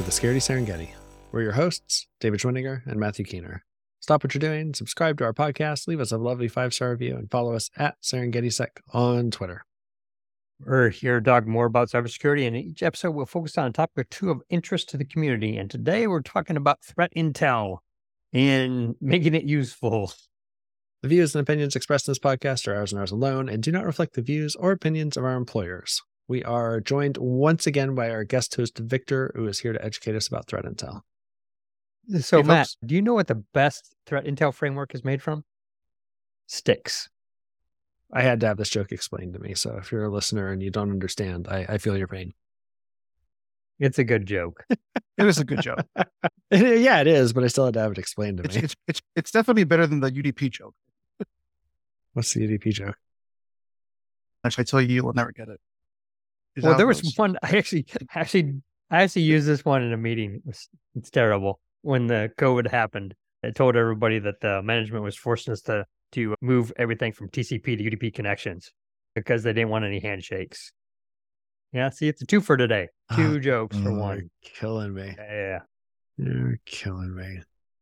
the Security Serengeti. We're your hosts, David Schwinninger and Matthew Keener. Stop what you're doing, subscribe to our podcast, leave us a lovely 5-star review, and follow us at SerengetiSec on Twitter. We're here to talk more about cybersecurity, and each episode we'll focus on a topic or two of interest to the community. And today we're talking about threat intel and making it useful. The views and opinions expressed in this podcast are ours and ours alone and do not reflect the views or opinions of our employers. We are joined once again by our guest host, Victor, who is here to educate us about threat intel. So, Matt, do you know what the best threat intel framework is made from? Sticks. I had to have this joke explained to me, so if you're a listener and you don't understand, I feel your pain. It's a good joke. It is a good joke. Yeah, it is, but I still had to have it explained to me. It's definitely better than the UDP joke. What's the UDP joke? If I tell you, you'll never get it. Well, there was one. I actually used this one in a meeting. It's terrible. When the COVID happened, I told everybody that the management was forcing us to move everything from TCP to UDP connections because they didn't want any handshakes. Yeah, see, it's a two for today. Two jokes for one. You're killing me. Yeah. You're killing me.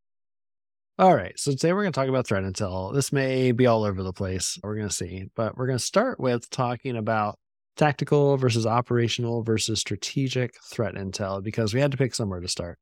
All right, so today we're going to talk about threat intel. This may be all over the place. We're going to see, but we're going to start with talking about tactical versus operational versus strategic threat intel because we had to pick somewhere to start.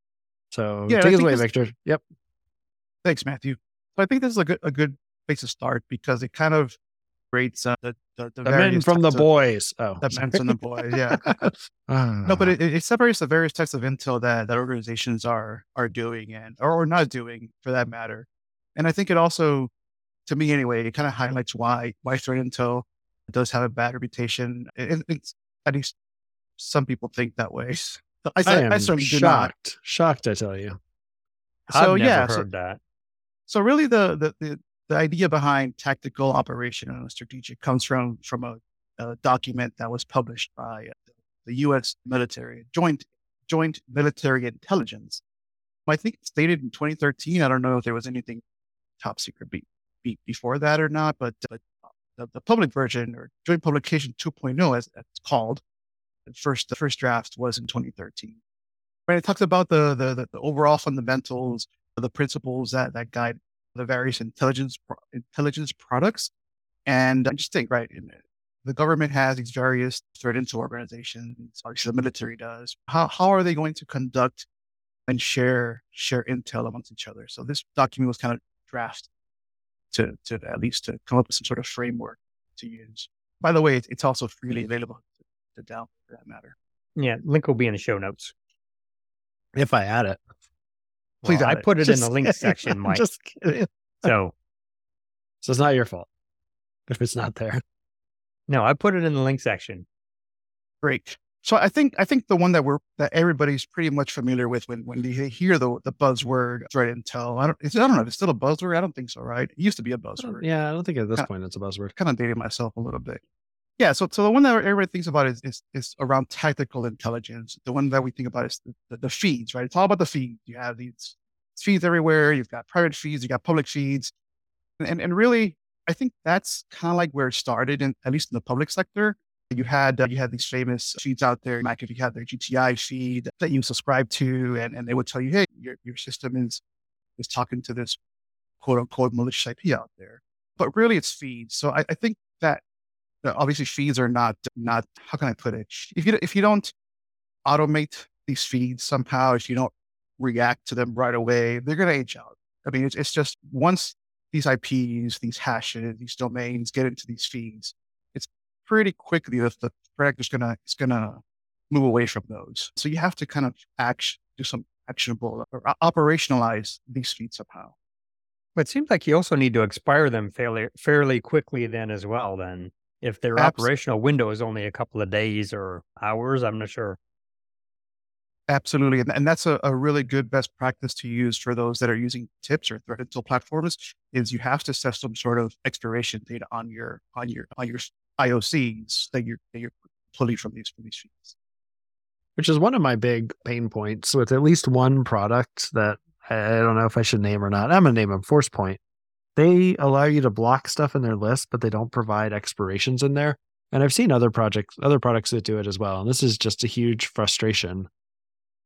So take it away, Victor. Yep. Thanks, Matthew. So I think this is a good place to start because it kind of rates the men from the boys. The men from the boys. Yeah. No, but it separates the various types of intel that organizations are doing or not doing for that matter. And I think it also, to me anyway, it kind of highlights why threat intel does have a bad reputation. It's, at least some people think that way. I certainly do not. Shocked, I tell you. I've never heard that. So really the idea behind tactical, operational, and strategic comes from a document that was published by the U.S. military, Joint Military Intelligence. I think it's dated in 2013. I don't know if there was anything top secret before that or not, but the public version or Joint Publication 2.0, as it's called, the first draft was in 2013. Right, it talks about the overall fundamentals, the principles that guide the various intelligence products. And I just think, right, the government has these various threat intel organizations, obviously the military does. How are they going to conduct and share intel amongst each other? So this document was kind of drafted to at least to come up with some sort of framework to use. By the way, it's also freely available to download for that matter. Yeah, link will be in the show notes. If I add it. Please, I put it in the link section, Mike. Just kidding. So it's not your fault if it's not there. No, I put it in the link section. Great. So I think the one that everybody's pretty much familiar with when they hear the buzzword threat intel. I don't know if it's still a buzzword. I don't think so, right? It used to be a buzzword. Yeah, I don't think at this point it's a buzzword. Kind of dating myself a little bit. Yeah, so the one that everybody thinks about is around tactical intelligence. The one that we think about is the feeds, right? It's all about the feeds. You have these feeds everywhere. You've got private feeds. You got public feeds, and really, I think that's kind of like where it started, at least in the public sector. You had these famous feeds out there. Like if you had the GTI feed that you subscribe to, and they would tell you, hey, your system is talking to this quote unquote malicious IP out there. But really, it's feeds. So I think that. Obviously, feeds are not. How can I put it? If you don't automate these feeds somehow, if you don't react to them right away, they're going to age out. I mean, it's just once these IPs, these hashes, these domains get into these feeds, it's pretty quickly that the threat is gonna move away from those. So you have to kind of do some actionable or operationalize these feeds somehow. But it seems like you also need to expire them fairly quickly then as well. Then. If their operational window is only a couple of days or hours, I'm not sure. Absolutely. And that's a really good best practice to use for those that are using tips or threat intel platforms is you have to set some sort of expiration date on your IOCs that you're pulling from these feeds. Which is one of my big pain points with at least one product that I don't know if I should name or not. I'm going to name them ForcePoint. They allow you to block stuff in their list, but they don't provide expirations in there. And I've seen other products that do it as well. And this is just a huge frustration.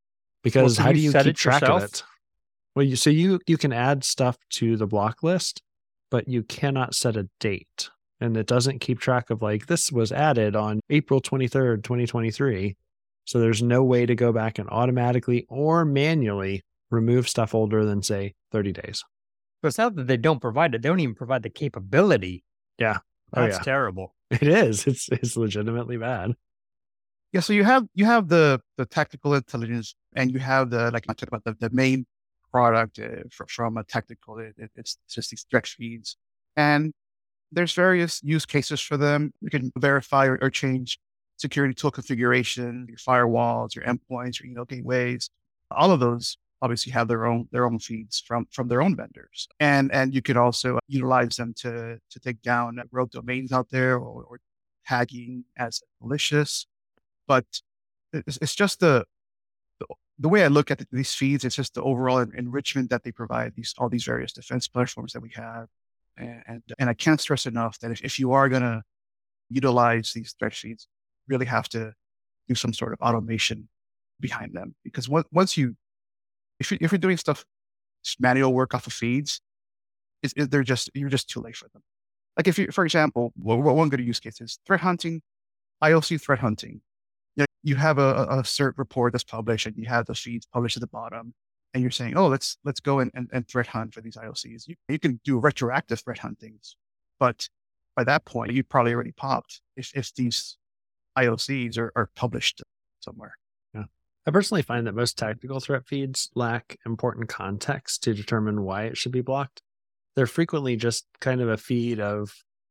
Because how do you set keep it track yourself? of it? Well, you can add stuff to the block list, but you cannot set a date. And it doesn't keep track of like, this was added on April 23rd, 2023. So there's no way to go back and automatically or manually remove stuff older than, say, 30 days. But it's not that they don't provide it. They don't even provide the capability. Yeah. That's terrible. It is. It's legitimately bad. Yeah. So you have the technical intelligence, and you have the, like I talked about, the main product from a technical, it's just these stretch feeds. And there's various use cases for them. You can verify or change security tool configuration, your firewalls, your endpoints, your email gateways. All of those obviously have their own feeds from their own vendors. And you could also utilize them to take down rogue domains out there, or tagging as malicious. But it's just the way I look at these feeds. It's just the overall enrichment that they provide, all these various defense platforms that we have. And I can't stress enough that if you are going to utilize these threat feeds, you really have to do some sort of automation behind them. Because once if you're doing stuff, manual work off of feeds, you're just too late for them. Like if you, for example, one good use case is threat hunting, IOC threat hunting. You have a cert report that's published, and you have the feeds published at the bottom, and you're saying, oh, let's go and threat hunt for these IOCs. You can do retroactive threat huntings, but by that point, you probably already popped if these IOCs are published somewhere. Yeah. I personally find that most tactical threat feeds lack important context to determine why it should be blocked. They're frequently just kind of a feed of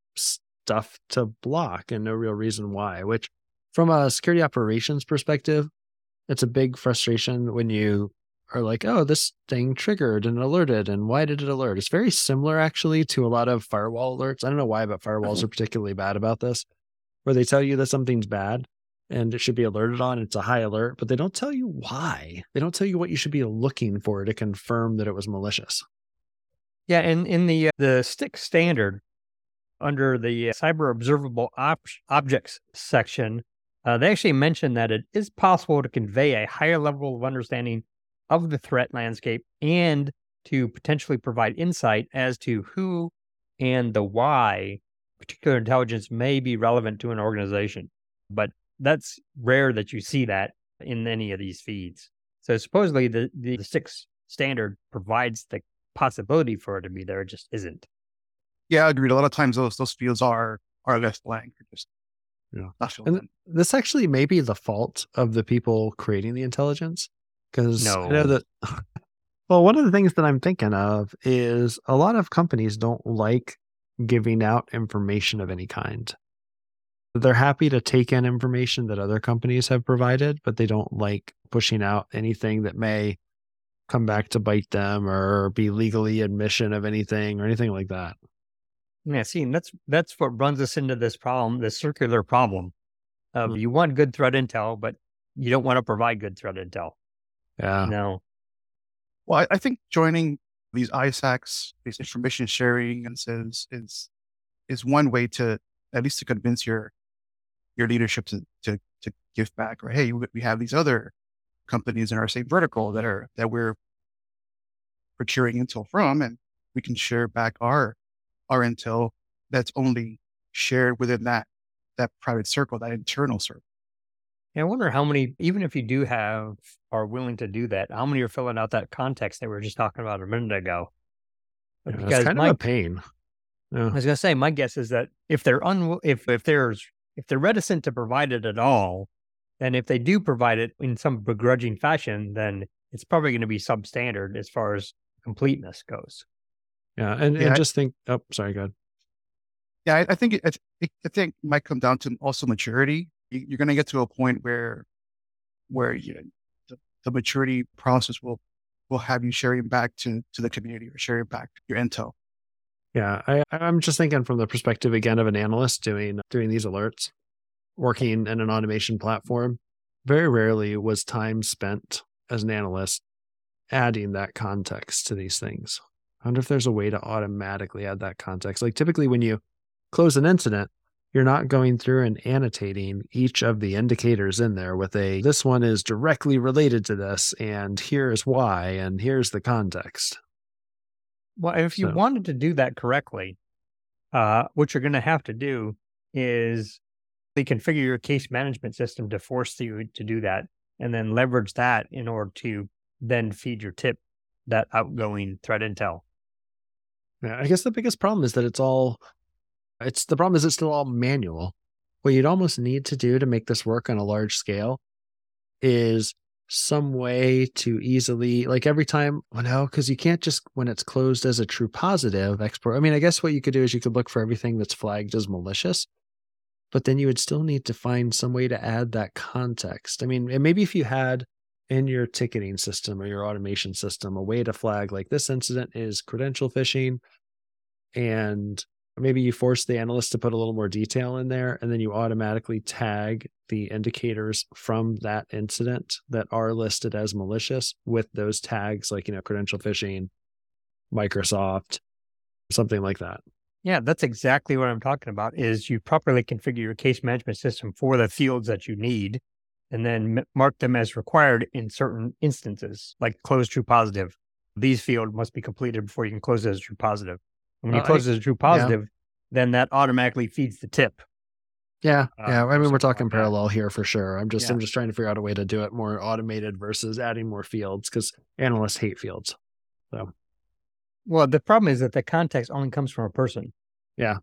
stuff to block and no real reason why, which from a security operations perspective, it's a big frustration when you are like, oh, this thing triggered and alerted, and why did it alert? It's very similar actually to a lot of firewall alerts. I don't know why, but firewalls are particularly bad about this, where they tell you that something's bad and it should be alerted on. It's a high alert, but they don't tell you why. They don't tell you what you should be looking for to confirm that it was malicious. Yeah, and in the STIX standard, under the cyber observable objects section, they actually mention that it is possible to convey a higher level of understanding of the threat landscape and to potentially provide insight as to who and the why particular intelligence may be relevant to an organization. But that's rare that you see that in any of these feeds. So supposedly the STIX standard provides the possibility for it to be there. It just isn't. Yeah, I agreed. A lot of times those fields are left blank. Just not filled in. This actually may be the fault of the people creating the intelligence. Because I know that, well, one of the things that I'm thinking of is a lot of companies don't like giving out information of any kind. They're happy to take in information that other companies have provided, but they don't like pushing out anything that may come back to bite them or be legally admission of anything or anything like that. Yeah, see, and that's what runs us into this problem, this circular problem of you want good threat intel, but you don't want to provide good threat intel. Yeah. No. Well, I think joining these ISACs, these information sharing, and is one way to at least to convince your leadership to give back. Or hey, we have these other companies in our same vertical that we're procuring intel from, and we can share back our intel that's only shared within that private circle, that internal circle. I wonder how many, even if you are willing to do that, how many are filling out that context that we were just talking about a minute ago? Yeah, because it's kind of a pain. Yeah. I was going to say, my guess is that if they're reticent to provide it at all, and if they do provide it in some begrudging fashion, then it's probably going to be substandard as far as completeness goes. Yeah, and just think. Oh, sorry, go ahead. Yeah, I think it might come down to also maturity. You're going to get to a point where the maturity process will have you sharing back to the community or sharing back your intel. Yeah, I'm just thinking from the perspective again of an analyst doing these alerts, working in an automation platform. Very rarely was time spent as an analyst adding that context to these things. I wonder if there's a way to automatically add that context. Like typically when you close an incident, you're not going through and annotating each of the indicators in there with this one is directly related to this, and here's why, and here's the context. Well, if you wanted to do that correctly, what you're going to have to do is configure your case management system to force you to do that, and then leverage that in order to then feed your tip that outgoing threat intel. Yeah, I guess the biggest problem is that it's still all manual. What you'd almost need to do to make this work on a large scale is some way to easily, like every time, because you can't just, when it's closed as a true positive, export. I mean, I guess what you could do is you could look for everything that's flagged as malicious, but then you would still need to find some way to add that context. I mean, and maybe if you had in your ticketing system or your automation system a way to flag like this incident is credential phishing, and maybe you force the analyst to put a little more detail in there, and then you automatically tag the indicators from that incident that are listed as malicious with those tags, like, credential phishing, Microsoft, something like that. Yeah, that's exactly what I'm talking about, is you properly configure your case management system for the fields that you need, and then mark them as required in certain instances, like close true positive. These fields must be completed before you can close it as true positive. When you close as a true positive, then that automatically feeds the tip. Yeah. I mean, we're talking parallel here for sure. I'm just trying to figure out a way to do it more automated versus adding more fields, because analysts hate fields. So, well, the problem is that the context only comes from a person. Yeah.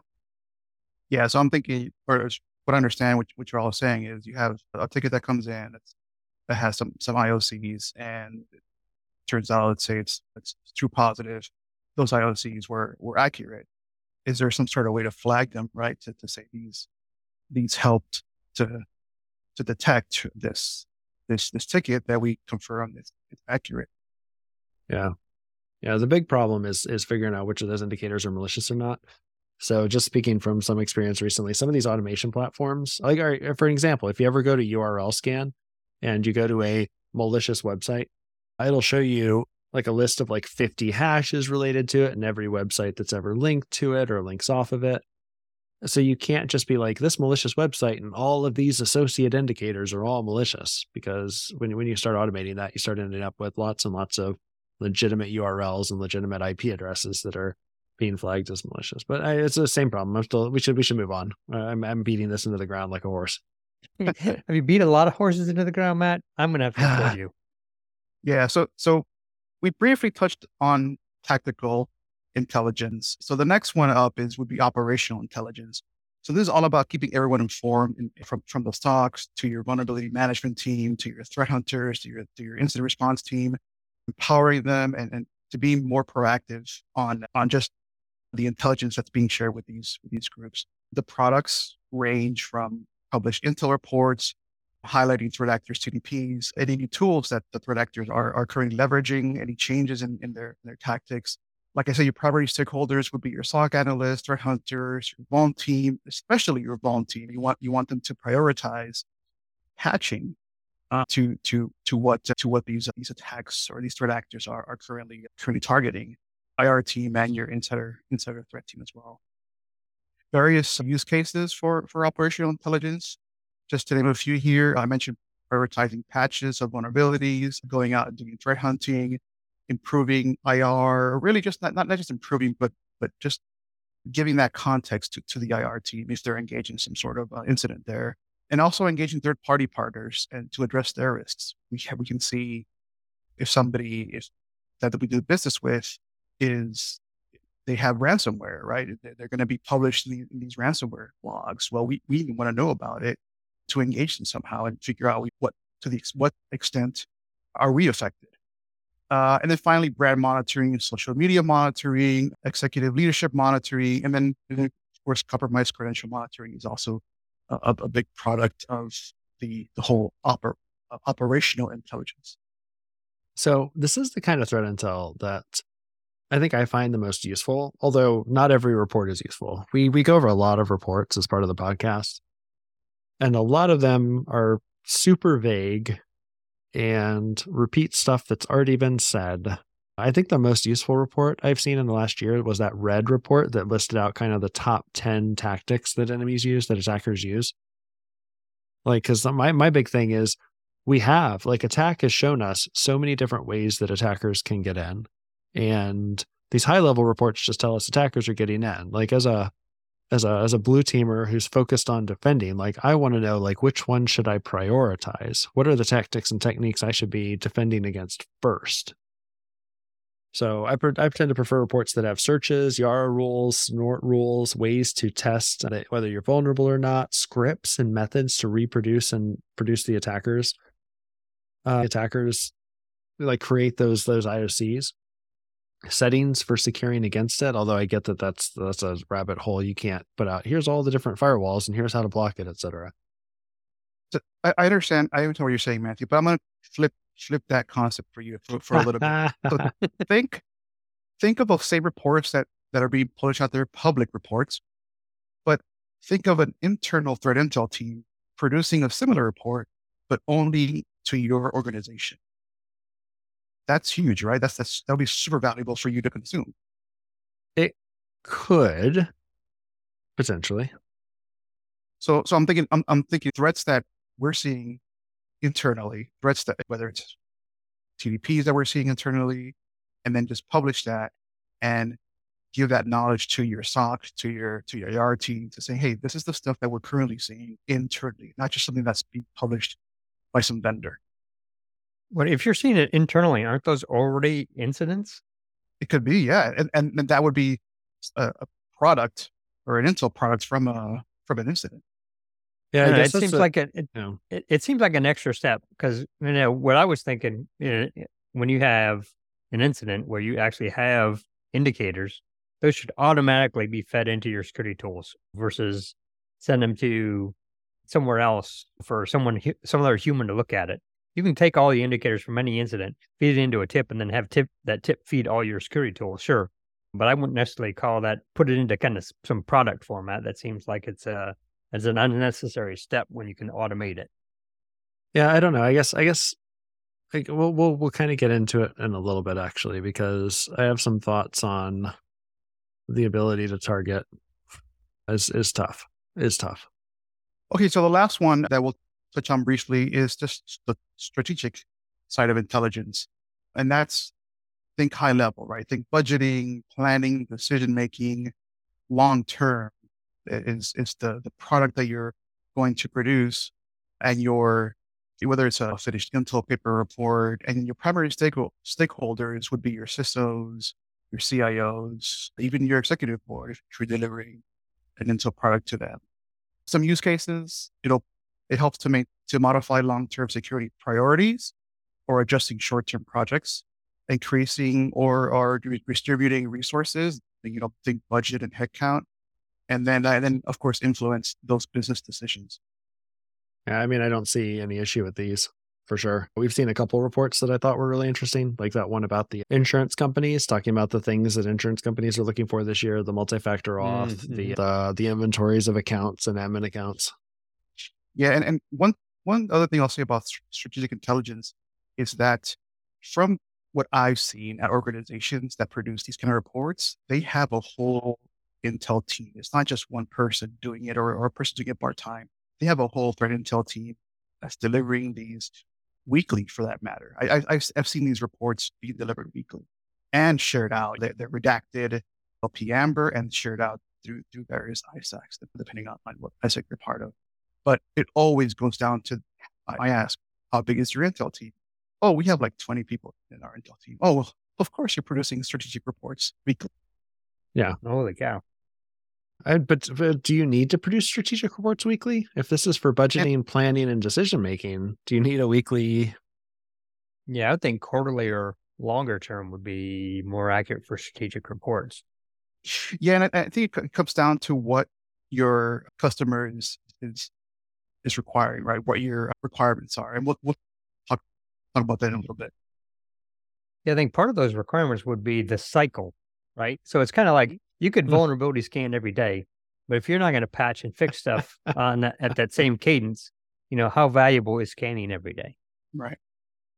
So I'm thinking, or what I understand, what you're all saying is you have a ticket that comes in that has some IOCs, and it turns out, let's say it's true positive. Those IOCs were accurate. Is there some sort of way to flag them, right? To say these helped to detect this ticket that we confirm is accurate. Yeah. The big problem is figuring out which of those indicators are malicious or not. So just speaking from some experience recently, some of these automation platforms, like, for an example, if you ever go to URL scan and you go to a malicious website, it'll show you like a list of like 50 hashes related to it and every website that's ever linked to it or links off of it. So you can't just be like, this malicious website and all of these associate indicators are all malicious, because when you start automating that, you start ending up with lots and lots of legitimate URLs and legitimate IP addresses that are being flagged as malicious. But it's the same problem. We should move on. I'm beating this into the ground like a horse. Have you beat a lot of horses into the ground, Matt? I'm going to have to support you. Yeah. So we briefly touched on tactical intelligence. So the next one up would be operational intelligence. So this is all about keeping everyone informed, from the stocks to your vulnerability management team, to your threat hunters, to your incident response team, empowering them and to be more proactive on just the intelligence that's being shared with these groups. The products range from published intel reports, highlighting threat actors' TDPs, any new tools that the threat actors are currently leveraging, any changes in their tactics. Like I said, your primary stakeholders would be your SOC analysts, threat hunters, your vuln team, especially your vuln team. You want them to prioritize patching to what these attacks or these threat actors are currently targeting. IR team and your insider threat team as well. Various use cases for operational intelligence. Just to name a few here, I mentioned prioritizing patches of vulnerabilities, going out and doing threat hunting, improving IR, really just not just improving, but just giving that context to the IR team if they're engaged in some sort of incident there. And also engaging third-party partners and to address their risks. We can see if somebody that we do business with they have ransomware, right? They're going to be published in these ransomware logs. Well, we want to know about it to engage them somehow and figure out what extent are we affected. And then finally, brand monitoring, social media monitoring, executive leadership monitoring, and then of course, compromised credential monitoring is also a big product of the whole operational intelligence. So this is the kind of threat intel that I think I find the most useful, although not every report is useful. We go over a lot of reports as part of the podcast, and a lot of them are super vague and repeat stuff that's already been said. I think the most useful report I've seen in the last year was that red report that listed out kind of the top 10 tactics that enemies use, that attackers use. Like, because my big thing is attack has shown us so many different ways that attackers can get in. And these high level reports just tell us attackers are getting in. Like as a blue teamer who's focused on defending, like I want to know like which one should I prioritize? What are the tactics and techniques I should be defending against first? So I tend to prefer reports that have searches, Yara rules, snort rules, ways to test whether you're vulnerable or not, scripts and methods to reproduce and produce the attackers. Attackers like create those IOCs, settings for securing against it. Although I get that that's a rabbit hole you can't put out. Here's all the different firewalls and here's how to block it, etc. So I understand. I understand what you're saying, Matthew, but I'm going to flip that concept for you for a little bit. So think of those same reports that are being published out there, public reports, but think of an internal threat intel team producing a similar report, but only to your organization. That's huge, right? That'll be super valuable for you to consume. It could potentially. So I'm thinking threats that we're seeing internally, threats that whether it's TDPs that we're seeing internally, and then just publish that and give that knowledge to your SOC, to your IR team to say, hey, this is the stuff that we're currently seeing internally, not just something that's being published by some vendor. Well, if you're seeing it internally, aren't those already incidents? It could be, yeah, and that would be a product or an intel product from an incident. Yeah, it seems like it seems like an extra step because what I was thinking, when you have an incident where you actually have indicators, those should automatically be fed into your security tools versus send them to somewhere else for some other human to look at it. You can take all the indicators from any incident, feed it into a tip, and then have that tip feed all your security tools. Sure, but I wouldn't necessarily put it into kind of some product format. That seems like it's as an unnecessary step when you can automate it. Yeah, I don't know. I guess like, we'll kind of get into it in a little bit actually, because I have some thoughts on the ability to target is tough. Okay, so the last one that we'll touch on briefly is just the strategic side of intelligence. And that's think high level, right? Think budgeting, planning, decision making, long term is the product that you're going to produce, and whether it's a finished intel paper report, and your primary stakeholders would be your CISOs, your CIOs, even your executive board if you're delivering an intel product to them. Some use cases, it helps to modify long-term security priorities or adjusting short-term projects, increasing or distributing resources, think budget and headcount, and then of course influence those business decisions. Yeah, I mean, I don't see any issue with these for sure. We've seen a couple reports that I thought were really interesting, like that one about the insurance companies, talking about the things that insurance companies are looking for this year, the multi-factor auth, the inventories of accounts and admin accounts. Yeah, and one other thing I'll say about strategic intelligence is that from what I've seen at organizations that produce these kind of reports, they have a whole intel team. It's not just one person doing it or a person doing it part-time. They have a whole threat intel team that's delivering these weekly, for that matter. I've seen these reports being delivered weekly and shared out. They're redacted, LP Amber, and shared out through various ISACs, depending on what ISAC you're part of. But it always goes down to, I ask, how big is your intel team? Oh, we have like 20 people in our intel team. Oh, well, of course you're producing strategic reports weekly. Yeah. Holy cow. But do you need to produce strategic reports weekly? If this is for budgeting, planning, and decision making, do you need a weekly? Yeah, I think quarterly or longer term would be more accurate for strategic reports. Yeah, and I think it comes down to what your customer is requiring, right? What your requirements are, and we'll talk about that in a little bit. Yeah, I think part of those requirements would be the cycle, right? So it's kind of like you could vulnerability scan every day, but if you're not going to patch and fix stuff at that same cadence, how valuable is scanning every day? Right.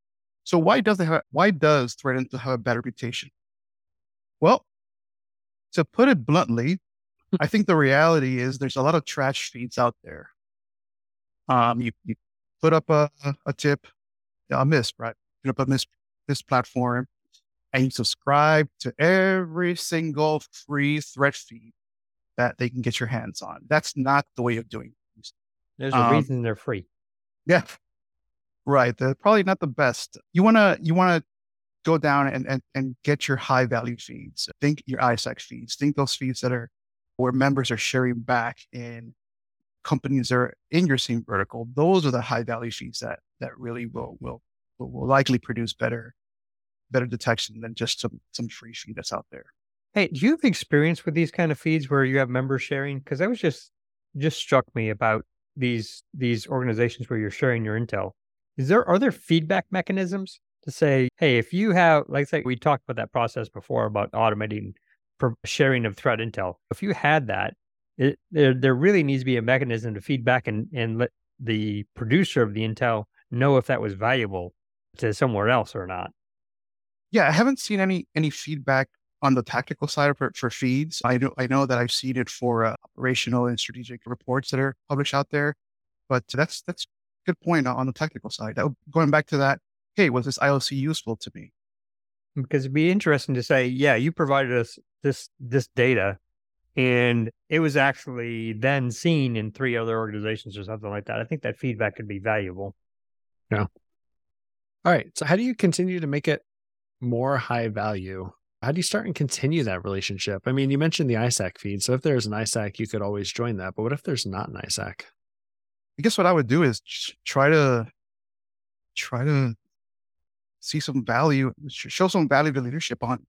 So why does Threat Intel have a bad reputation? Well, to put it bluntly, I think the reality is there's a lot of trash feeds out there. You put up a tip, a MISP, right? Put up a MISP platform, and you subscribe to every single free threat feed that they can get your hands on. That's not the way of doing things. There's a reason they're free. Yeah, right. They're probably not the best. You wanna go down and get your high value feeds. Think your ISAC feeds. Think those feeds that are where members are sharing back in companies that are in your same vertical. Those are the high value feeds that really will likely produce better detection than just some free feed that's out there. Hey, do you have experience with these kind of feeds where you have members sharing? Because that was just struck me about these organizations where you're sharing your intel. Are there feedback mechanisms to say, hey, if you have, like say we talked about that process before about automating sharing of threat intel. If you had that, there really needs to be a mechanism to feedback and let the producer of the intel know if that was valuable to somewhere else or not. Yeah, I haven't seen any feedback on the tactical side for feeds. I know that I've seen it for operational and strategic reports that are published out there, but that's a good point on the technical side. Going back to that, hey, was this IOC useful to me? Because it'd be interesting to say, yeah, you provided us this data, and it was actually then seen in 3 other organizations or something like that. I think that feedback could be valuable. Yeah. All right. So how do you continue to make it more high value? How do you start and continue that relationship? I mean, you mentioned the ISAC feed. So if there's an ISAC, you could always join that. But what if there's not an ISAC? I guess what I would do is try to see some value, show some value to leadership on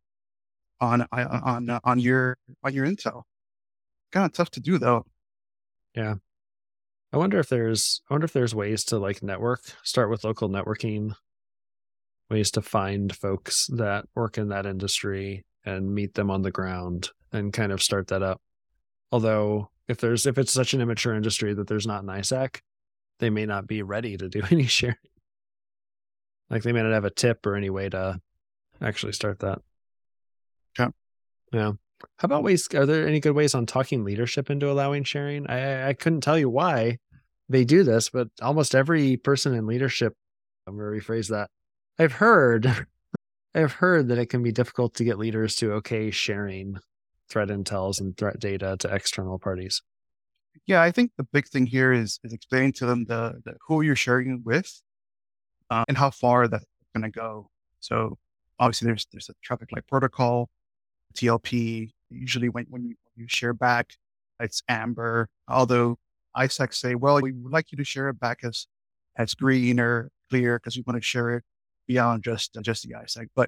your intel. Kind of tough to do though. Yeah. I wonder if there's ways to like start with local networking, ways to find folks that work in that industry and meet them on the ground and kind of start that up. Although if it's such an immature industry that there's not an ISAC, they may not be ready to do any sharing. Like they may not have a tip or any way to actually start that. Yeah. Yeah. How about ways? Are there any good ways on talking leadership into allowing sharing? I couldn't tell you why they do this, but almost every person in leadership, I'm going to rephrase that. I've heard that it can be difficult to get leaders to okay sharing threat intels and threat data to external parties. Yeah, I think the big thing here is explaining to them the who you're sharing it with, and how far that's going to go. So obviously there's a traffic light protocol, TLP. Usually when you share back, it's amber. Although ISAC say, well, we would like you to share it back as green or clear because we want to share it beyond just the ISAC. But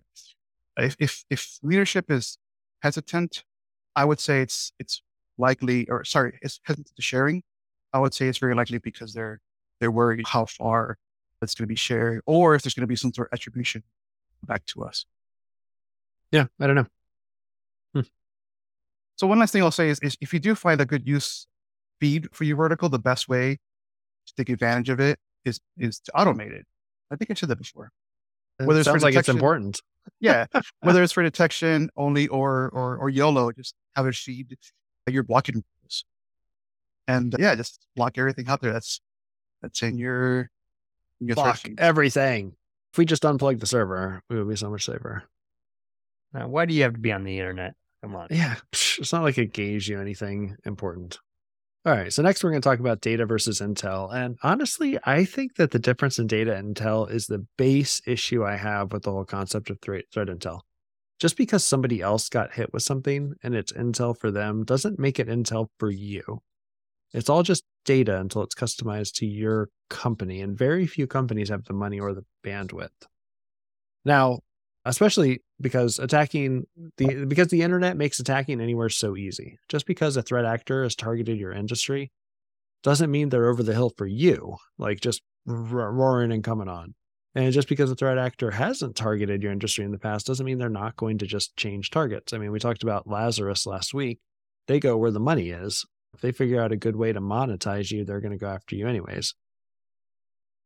if leadership is hesitant, I would say it's likely, it's hesitant to sharing. I would say it's very likely because they're worried how far it's going to be shared, or if there's going to be some sort of attribution back to us. Yeah, I don't know. So one last thing I'll say is if you do find a good use feed for your vertical, the best way to take advantage of it is to automate it. I think I said that before. Whether it sounds like it's important. Yeah. Whether it's for detection only or YOLO, just have it feed your blocking rules. And just block everything out there that's in your block everything. If we just unplug the server, we would be so much safer. Now, why do you have to be on the internet? Come on. Yeah. It's not like it gauge you anything important. All right. So next we're going to talk about data versus intel. And honestly, I think that the difference in data and intel is the base issue I have with the whole concept of threat intel. Just because somebody else got hit with something and it's intel for them doesn't make it intel for you. It's all just data until it's customized to your company. And very few companies have the money or the bandwidth. Now, especially because because the internet makes attacking anywhere so easy. Just because a threat actor has targeted your industry doesn't mean they're over the hill for you, like just roaring and coming on. And just because a threat actor hasn't targeted your industry in the past doesn't mean they're not going to just change targets. I mean, we talked about Lazarus last week. They go where the money is. If they figure out a good way to monetize you, they're going to go after you anyways.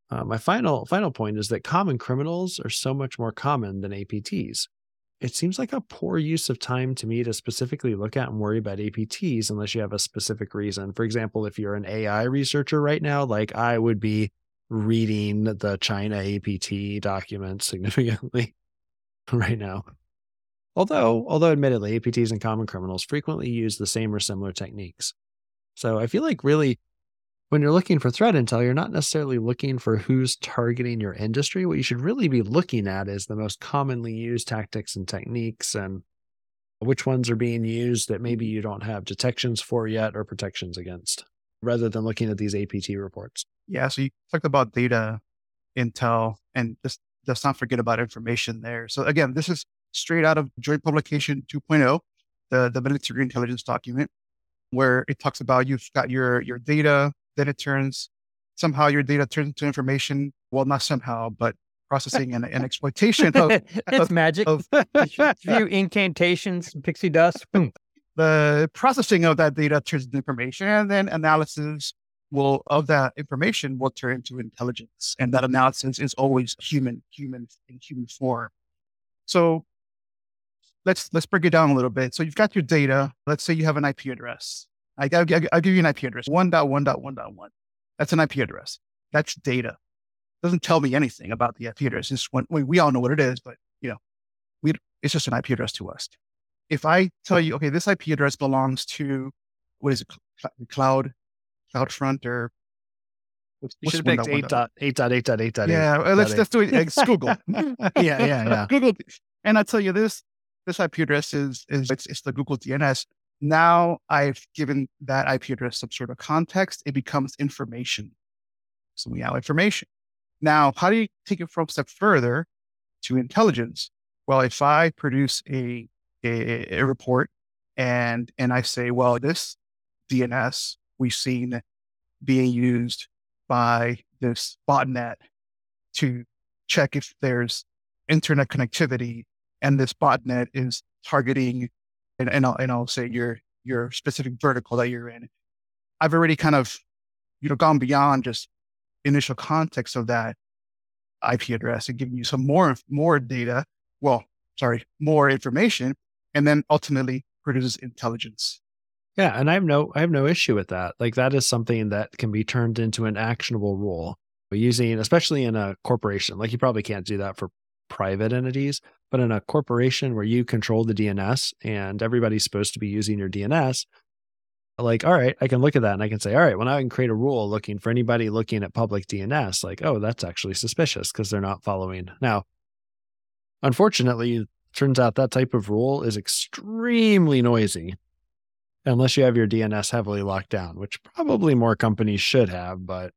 My final point is that common criminals are so much more common than APTs. It seems like a poor use of time to me to specifically look at and worry about APTs unless you have a specific reason. For example, if you're an AI researcher right now, like I would be reading the China APT document significantly right now. Although admittedly, APTs and common criminals frequently use the same or similar techniques. So I feel like really when you're looking for threat intel, you're not necessarily looking for who's targeting your industry. What you should really be looking at is the most commonly used tactics and techniques and which ones are being used that maybe you don't have detections for yet or protections against, rather than looking at these APT reports. Yeah, so you talked about data intel, and just let's not forget about information there. So again, this is straight out of Joint Publication 2.0, the military intelligence document, where it talks about you've got your data, then it turns your data turns into information. Well, not somehow, but processing and exploitation of it's magic. A few incantations, pixie dust, boom. The processing of that data turns into information, and then analysis of that information will turn into intelligence. And that analysis is always human in human form. So let's break it down a little bit. So you've got your data. Let's say you have an IP address. I'll give you an IP address, 1.1.1.1. That's an IP address. That's data. Doesn't tell me anything about the IP address. It's we all know what it is, but it's just an IP address to us. If I tell you, okay, this IP address belongs to, what is it, CloudFront or you should have picked 8.8.8.8. Yeah, let's do it. It's Google. yeah. Google. And I tell you this IP address is it's the Google DNS. Now I've given that IP address some sort of context. It becomes information. So we have information. Now, how do you take it from a step further to intelligence? Well, if I produce a report and I say, well, this DNS we've seen being used by this botnet to check if there's internet connectivity, and this botnet is targeting, and I'll say your specific vertical that you're in. I've already kind of gone beyond just initial context of that IP address and giving you some more data. Well, sorry, more information, and then ultimately produces intelligence. Yeah, and I have no issue with that. Like that is something that can be turned into an actionable rule using, especially in a corporation. Like you probably can't do that for private entities, but in a corporation where you control the DNS and everybody's supposed to be using your DNS, like, all right, I can look at that and I can say, all right, well, now I can create a rule looking for anybody looking at public DNS. Like, oh, that's actually suspicious because they're not following. Now, unfortunately, it turns out that type of rule is extremely noisy unless you have your DNS heavily locked down, which probably more companies should have, but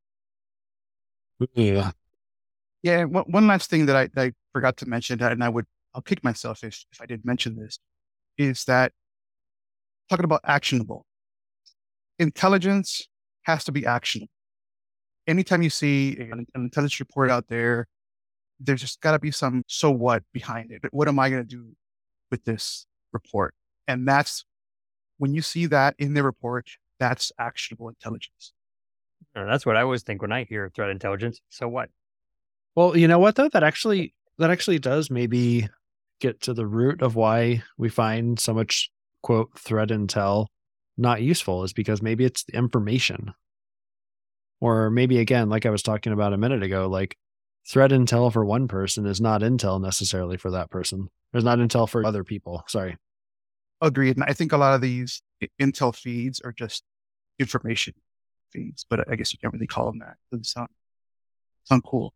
yeah. Yeah, one last thing that I forgot to mention, and I'll kick myself if I didn't mention this, is that talking about actionable. Intelligence has to be actionable. Anytime you see an intelligence report out there, there's just got to be some so what behind it. What am I going to do with this report? And that's when you see that in the report, that's actionable intelligence. That's what I always think when I hear threat intelligence. So what? Well, you know what though? That actually does maybe get to the root of why we find so much quote threat intel not useful, is because maybe it's the information. Or maybe again, like I was talking about a minute ago, like threat intel for one person is not intel necessarily for that person. There's not intel for other people. Sorry. Agreed. And I think a lot of these intel feeds are just information feeds, but I guess you can't really call them that. It doesn't sound cool.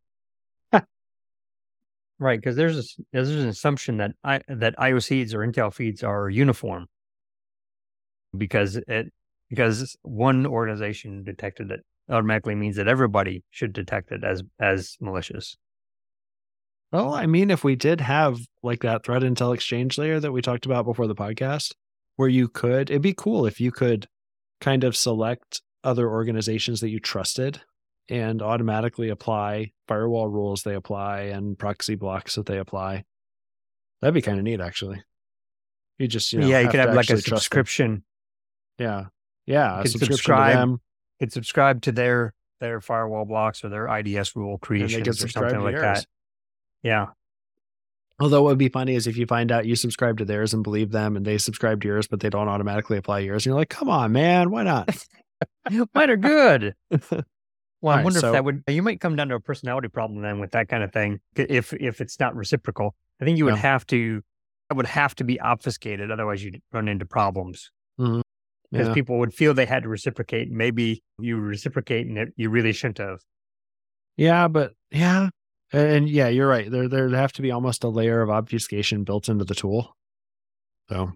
Right, because there's an assumption that IOCs or intel feeds are uniform because one organization detected it automatically means that everybody should detect it as malicious. Well, I mean, if we did have like that threat intel exchange layer that we talked about before the podcast, where it'd be cool if you could kind of select other organizations that you trusted and automatically apply firewall rules they apply and proxy blocks that they apply. That'd be kind of neat, actually. You just, you could have like a subscription. Yeah. Yeah. You could subscribe to their their firewall blocks or their IDS rule And they creations get or subscribed something to like yours. that. Yeah. Although what would be funny is if you find out you subscribe to theirs and believe them and they subscribe to yours, but they don't automatically apply yours. And you're like, come on, man, why not? Mine are good. Well, I All right, wonder if so- that would, you might come down to a personality problem then with that kind of thing. If it's not reciprocal, I think you would Yeah. have to, it would have to be obfuscated. Otherwise you'd run into problems Mhm. because Yeah. people would feel they had to reciprocate. Maybe you reciprocate and you really shouldn't have. Yeah, but yeah. And yeah, you're right. There'd have to be almost a layer of obfuscation built into the tool. So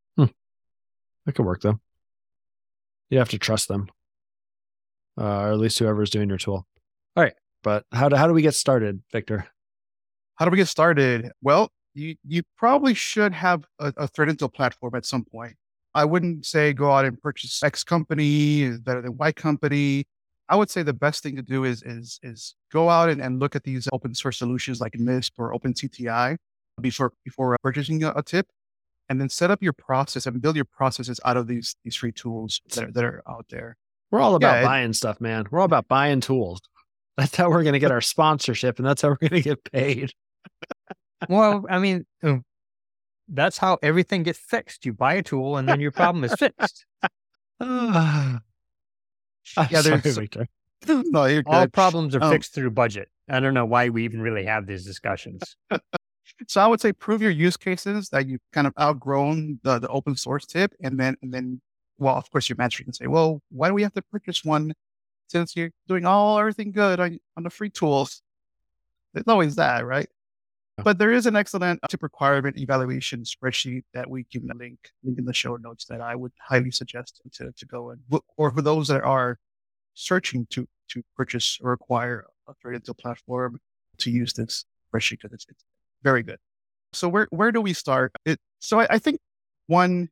that could work though. You have to trust them. Or at least whoever's doing your tool. All right. But how do we get started, Victor? How do we get started? Well, you probably should have a threat intel platform at some point. I wouldn't say go out and purchase X company is better than Y company. I would say the best thing to do is go out and look at these open source solutions like MISP or OpenCTI before purchasing a tip, and then set up your process and build your processes out of these free tools that are out there. We're all about Yeah, buying stuff, man. We're all about buying tools. That's how we're going to get our sponsorship, and that's how we're going to get paid. Well, I mean, that's how everything gets fixed. You buy a tool and then your problem is fixed. I'm Yeah, sorry, there's- Victor. No, you're All good. problems are fixed through budget. I don't know why we even really have these discussions. So I would say prove your use cases that you've kind of outgrown the open source tip, and then, well, of course, your manager can say, well, why do we have to purchase one since you're doing everything good on the free tools? There's always that, right? Yeah. But there is an excellent tip requirement evaluation spreadsheet that we can link in the show notes that I would highly suggest to go and look, or for those that are searching to purchase or acquire a threat intel platform, to use this spreadsheet because it's very good. So where do we start? I think one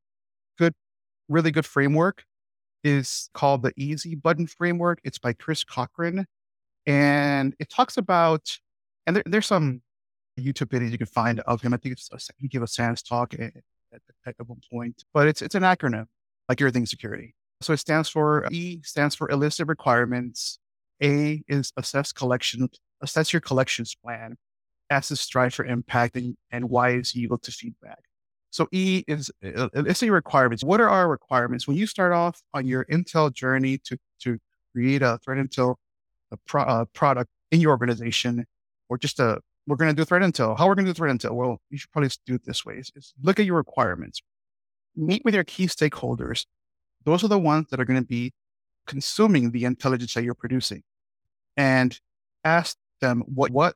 really good framework is called the Easy Button Framework. It's by Chris Cochran, and it talks about, and there's some YouTube videos you can find of him. I think he gave a SANS talk at one point, but it's an acronym like everything security. So it stands for E stands for elicit requirements. A is assess your collections plan. S is strive for impact, and Y is yield to feedback. So E is elicit requirements. What are our requirements? When you start off on your Intel journey to create a threat intel product in your organization, or just we're going to do threat intel. How we're going to do threat intel? Well, you should probably do it this way. Is look at your requirements. Meet with your key stakeholders. Those are the ones that are going to be consuming the intelligence that you're producing, and ask them what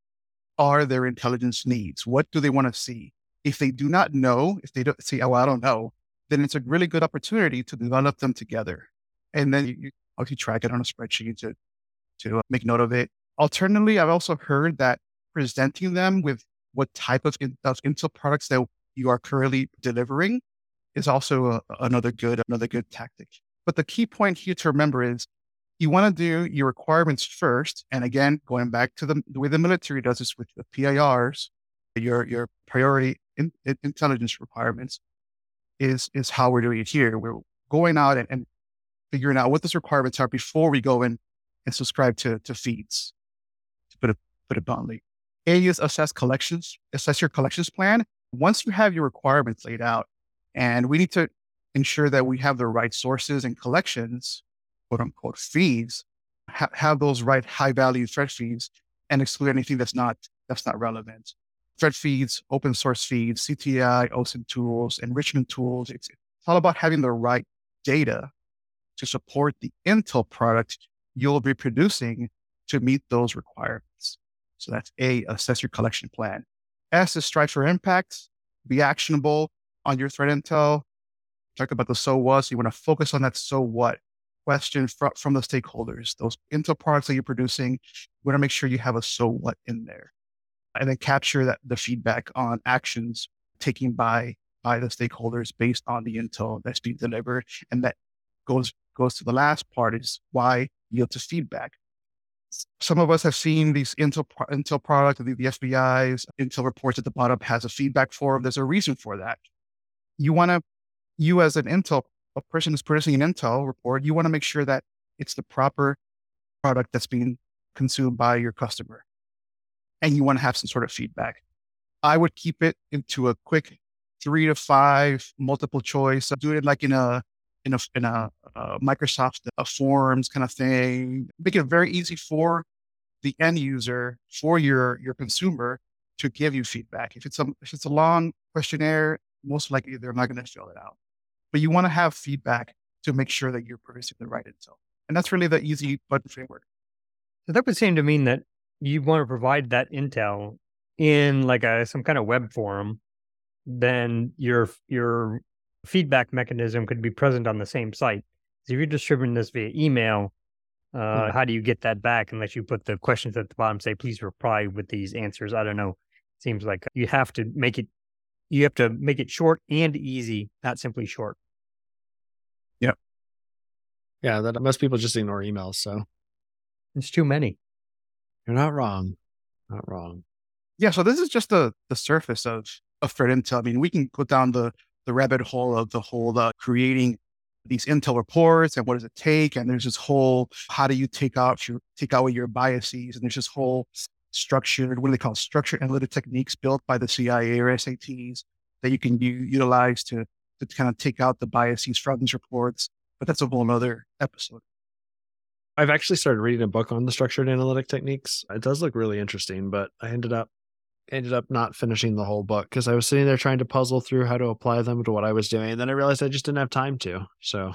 are their intelligence needs? What do they want to see? If they do not know, if they don't see, oh, I don't know, then it's a really good opportunity to develop them together. And then you obviously track it on a spreadsheet to make note of it. Alternatively, I've also heard that presenting them with what type of intel products that you are currently delivering is also another good tactic. But the key point here to remember is you want to do your requirements first. And again, going back to the way the military does this with the PIRs, your priority intelligence requirements is how we're doing it here. We're going out and figuring out what those requirements are before we go in and subscribe to feeds, to put it bluntly. A is assess your collections plan. Once you have your requirements laid out, and we need to ensure that we have the right sources and collections, quote unquote feeds, have those right high value threat feeds, and exclude anything that's not relevant. Threat feeds, open source feeds, CTI, OSINT tools, enrichment tools. It's all about having the right data to support the Intel product you'll be producing to meet those requirements. So that's A, assess your collection plan. S is strive for impact, be actionable on your threat intel. Talk about the so what. So you want to focus on that so what question from the stakeholders. Those Intel products that you're producing, you want to make sure you have a so what in there. And then capture the feedback on actions taken by the stakeholders based on the Intel that's being delivered. And that goes to the last part, is why yield to feedback. Some of us have seen these Intel product, the FBI's Intel reports at the bottom has a feedback form. There's a reason for that. You as a person who's producing an Intel report, you want to make sure that it's the proper product that's being consumed by your customer, and you want to have some sort of feedback. I would keep it into a quick 3 to 5 multiple choice. Do it like in a Microsoft Forms kind of thing. Make it very easy for the end user, for your consumer, to give you feedback. If it's a long questionnaire, most likely they're not going to fill it out. But you want to have feedback to make sure that you're producing the right intel. And that's really the easy button framework. So that would seem to mean that you want to provide that intel in like some kind of web forum. Then your feedback mechanism could be present on the same site. So if you're distributing this via email, how do you get that back unless you put the questions at the bottom, say, please reply with these answers? I don't know. Seems like you have to make it short and easy, not simply short. Yep. Yeah, that most people just ignore emails, so it's too many. You're not wrong. Not wrong. Yeah, so this is just the surface of threat intel. I mean, we can go down the rabbit hole of the whole creating these intel reports and what does it take? And there's this whole, how do you take out your biases? And there's this whole structured, what do they call structured analytic techniques built by the CIA or SATs that you can utilize to kind of take out the biases from these reports. But that's a whole nother episode. I've actually started reading a book on the structured analytic techniques. It does look really interesting, but I ended up not finishing the whole book because I was sitting there trying to puzzle through how to apply them to what I was doing. And then I realized I just didn't have time to. So,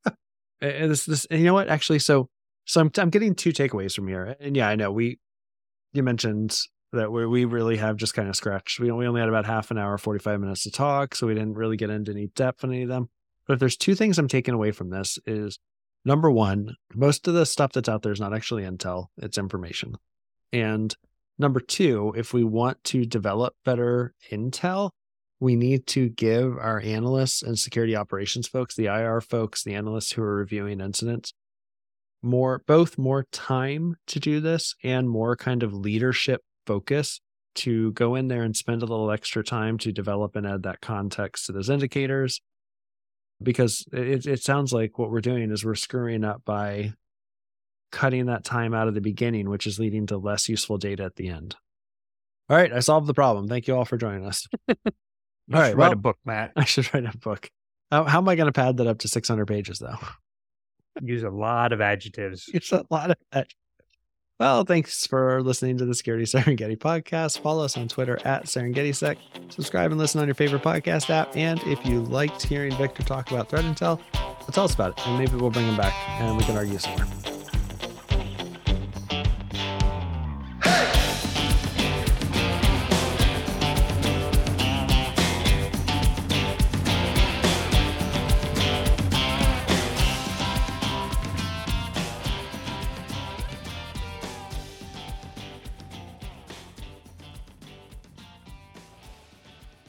and this, and you know what? Actually, so I'm getting 2 takeaways from here. And yeah, I know you mentioned that we really have just kind of scratched. We only had about half an hour, 45 minutes to talk, so we didn't really get into any depth on any of them. But if there's 2 things I'm taking away from this is, number one, most of the stuff that's out there is not actually intel, it's information. And number 2, if we want to develop better intel, we need to give our analysts and security operations folks, the IR folks, the analysts who are reviewing incidents, both more time to do this and more kind of leadership focus to go in there and spend a little extra time to develop and add that context to those indicators. Because it sounds like what we're doing is we're screwing up by cutting that time out of the beginning, which is leading to less useful data at the end. All right, I solved the problem. Thank you all for joining us. All right, write a book, Matt. I should write a book. How am I going to pad that up to 600 pages, though? Use a lot of adjectives. Use a lot of adjectives. Well, thanks for listening to the Security Serengeti podcast. Follow us on Twitter at SerengetiSec. Subscribe and listen on your favorite podcast app. And if you liked hearing Victor talk about threat intel, tell us about it. And maybe we'll bring him back and we can argue some more.